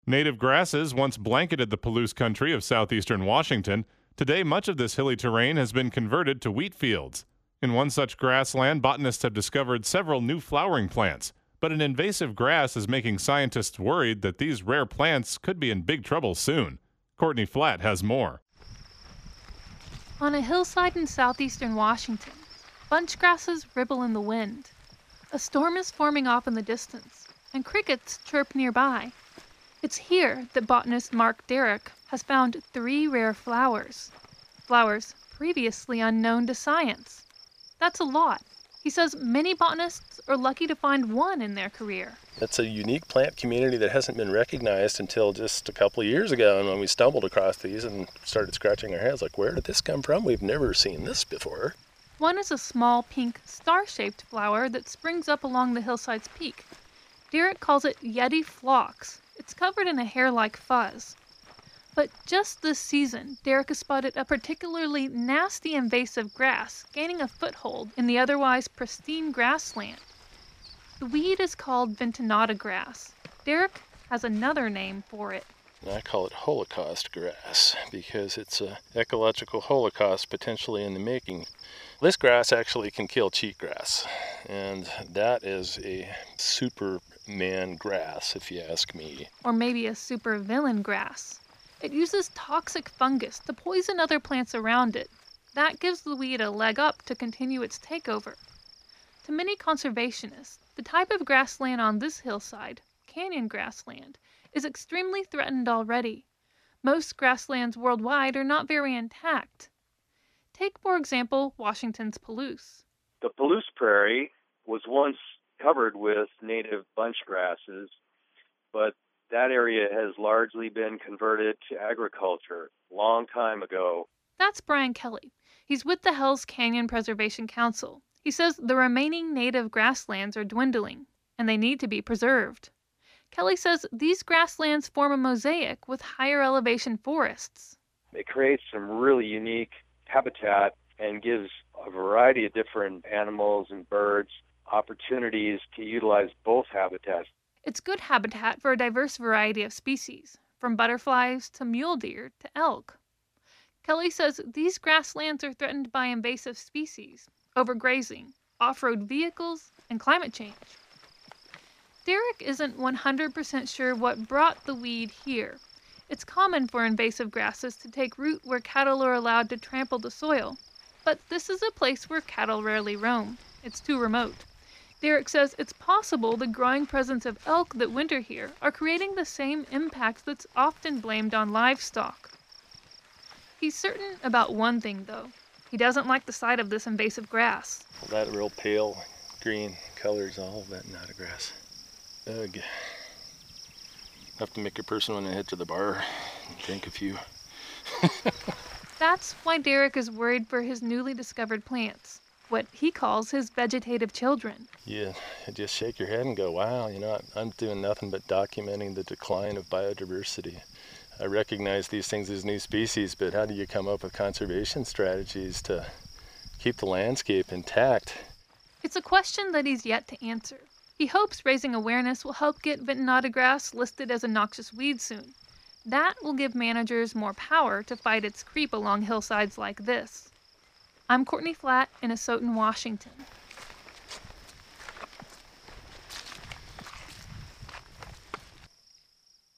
Native grasses once blanketed the Palouse country of southeastern Washington. Today, much of this hilly terrain has been converted to wheat fields. In one such grassland, botanists have discovered several new flowering plants. But an invasive grass is making scientists worried that these rare plants could be in big trouble soon. Courtney Flatt has more. On a hillside in southeastern Washington, bunch grasses ripple in the wind. A storm is forming off in the distance, and crickets chirp nearby. It's here that botanist Mark Derrick has found 3 rare flowers. Flowers previously unknown to science. That's a lot. He says many botanists are lucky to find one in their career. It's a unique plant community that hasn't been recognized until just a couple of years ago. And when we stumbled across these and started scratching our heads, like, where did this come from? We've never seen this before. One is a small pink star-shaped flower that springs up along the hillside's peak. Derrick calls it Yeti phlox. It's covered in a hair-like fuzz. But just this season, Derrick has spotted a particularly nasty invasive grass gaining a foothold in the otherwise pristine grassland. The weed is called ventonata grass. Derrick has another name for it. And I call it Holocaust grass because it's an ecological holocaust potentially in the making. This grass actually can kill cheatgrass, and that is a Superman grass, if you ask me. Or maybe a supervillain grass. It uses toxic fungus to poison other plants around it. That gives the weed a leg up to continue its takeover. To many conservationists, the type of grassland on this hillside, canyon grassland, is extremely threatened already. Most grasslands worldwide are not very intact. Take, for example, Washington's Palouse. The Palouse Prairie was once covered with native bunch grasses, but that area has largely been converted to agriculture a long time ago. That's Brian Kelly. He's with the Hells Canyon Preservation Council. He says the remaining native grasslands are dwindling, and they need to be preserved. Kelly says these grasslands form a mosaic with higher elevation forests. It creates some really unique habitat and gives a variety of different animals and birds opportunities to utilize both habitats. It's good habitat for a diverse variety of species, from butterflies to mule deer to elk. Kelly says these grasslands are threatened by invasive species, overgrazing, off-road vehicles, and climate change. Derrick isn't 100% sure what brought the weed here. It's common for invasive grasses to take root where cattle are allowed to trample the soil. But this is a place where cattle rarely roam. It's too remote. Derrick says it's possible the growing presence of elk that winter here are creating the same impact that's often blamed on livestock. He's certain about one thing, though. He doesn't like the sight of this invasive grass. That real pale green color is all ventonata grass. Ugh. Have to make a person when I head to the bar and drink a few. That's why Derrick is worried for his newly discovered plants, what he calls his vegetative children. Yeah, you just shake your head and go, wow, I'm doing nothing but documenting the decline of biodiversity. I recognize these things as new species, but how do you come up with conservation strategies to keep the landscape intact? It's a question that he's yet to answer. He hopes raising awareness will help get ventonata grass listed as a noxious weed soon. That will give managers more power to fight its creep along hillsides like this. I'm Courtney Flatt in Asotin, Washington.